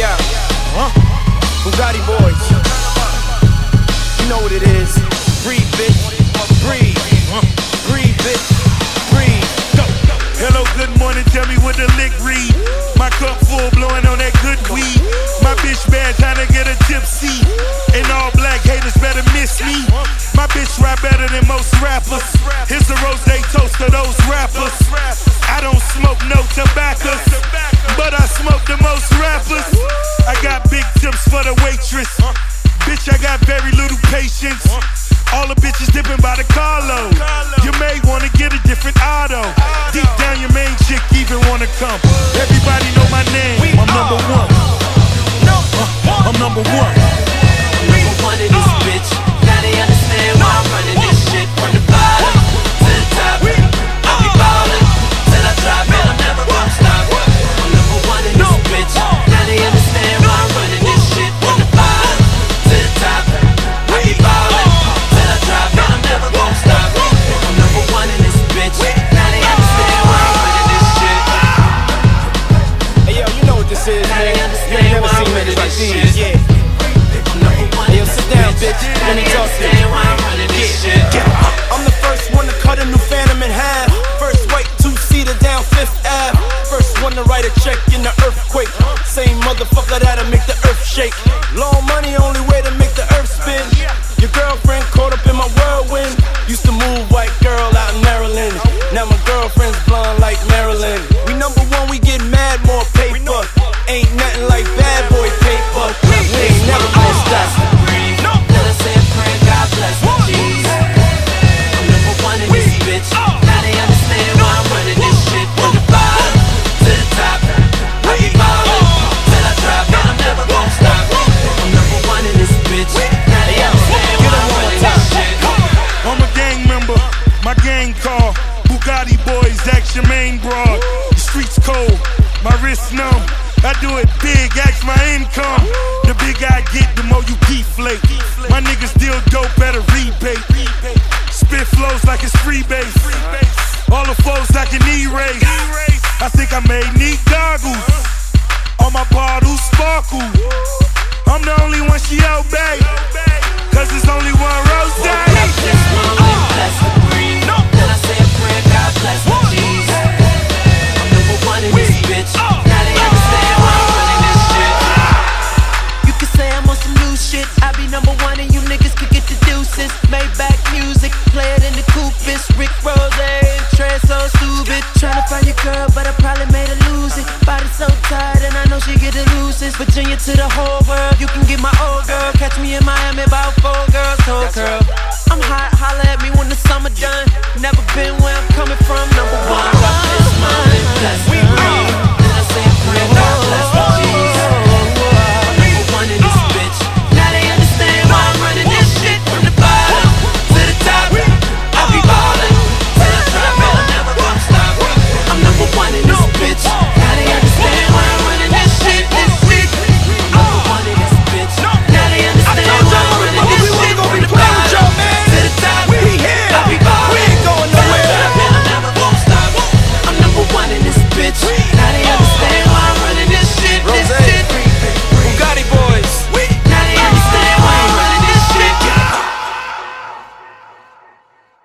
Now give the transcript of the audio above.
Yeah. Bugatti boys. You know what it is. Breathe, bitch. Breathe. Breathe, bitch. Breathe. Go. Hello, good morning. Tell me what the lick read. My cup full, blowing on that good weed. My bitch bad, trying to get a tipsy. And all black haters better miss me. My bitch rap better than most rappers. Here's a rose toast to those rappers. I don't smoke no tobacco, but I smoke the most rappers. I got big tips for the waitress. Bitch, I got very little patience. All the bitches dipping by the carload. You may wanna get a different auto. Deep down your main chick even wanna come. Everybody know my name. I'm number one. I'm number one. Number one in this bitch. Now they understand why I'm running this shit from the bottom to the top. I'll be ballin' till I drop it. I'm never gonna stop. I'm number one in this bitch. Now they understand why I'm running this shit from the bottom to the top. I'll be ballin' till I drop it. I'm never gonna stop. I'm number one in this bitch. Now they understand why I'm running this shit. Hey yo, you know what this is, man. You ain't never seen niggas like these. Yeah. Hey yo, sit down, bitch. Let me talk to you. I'm the first one to cut a new Phantom in half. First white two-seater down Fifth Ave. First one to write a check in the earthquake. Same motherfucker that'll make the earth shake. Long money, only way to make the earth spin. Your girlfriend caught up in my whirlwind. Used to move white girl out in Maryland. Now my girlfriend's blonde like Maryland. We number one, we get mad, more paper. Ain't nothing like bad boy paper. We ain't never gonna stop. Let us say a prayer, God bless me, Jesus. I'm number one in this bitch. Now they understand why I'm running this shit from the bottom to the top. I be ballin' till I drop it. I'm never gonna stop. I'm number one in this bitch. Now they understand why I'm running this shit. I'm a gang member. My gang call Bugatti boys, ask your main broad. The streets cold, my wrist numb. I do it big, ask my income. The bigger I get, the more you deflate. My niggas deal dope at a rebate. Spit flows like it's freebase. All the foes like an E-race. I think I made neat goggles. All my bottles sparkle. I'm the only one she obey. Cause there's only one rose day. This moment, bless the breeze. Then I say a prayer, God bless me, Jesus. I'm number one in this bitch. Now they understand why I'm running this shit. You can say I'm on some new shit. I be number one and you niggas could get the deuces. Maybach music, play it in the coopus. Rick Rose, Trey so stupid. Tryna find your girl, but I probably made her lose it. Body so tired and I know she get the loosest. Virginia to the whole world, you can get my old girl. Catch me in Miami, about 4 girls, whole girl. I'm hot, holla at me when the summer done. Never been where I'm